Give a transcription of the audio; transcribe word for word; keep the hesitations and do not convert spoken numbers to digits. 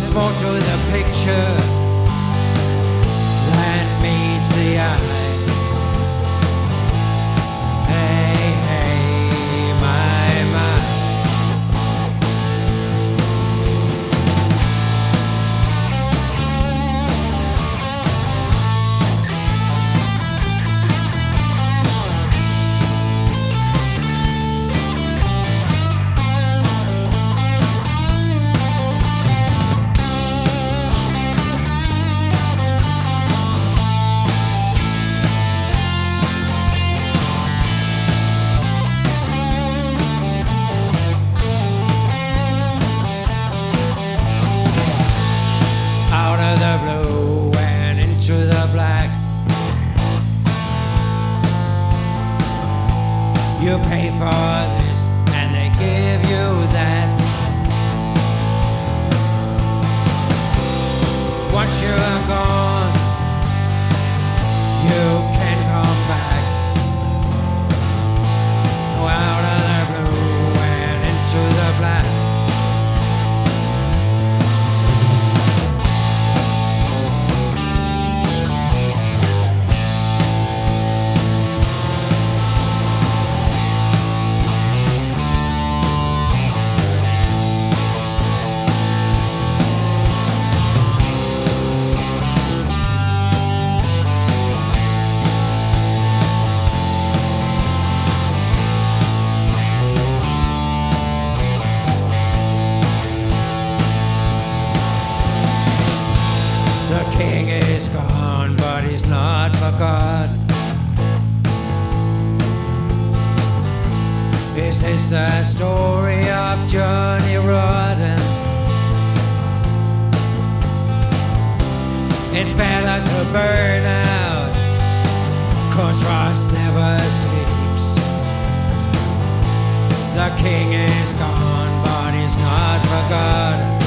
There's more to the picture than meets the eye. Hey, hey, my, my. Out of the blue and into the black, you pay for this and they give you that. Once you are gone, you can come back. Out of the blue and into the black. The king is gone, but he's not forgotten. Is this the story of Johnny Rotten? It's better to burn out, 'cause rust never sleeps. The king is gone, but he's not forgotten.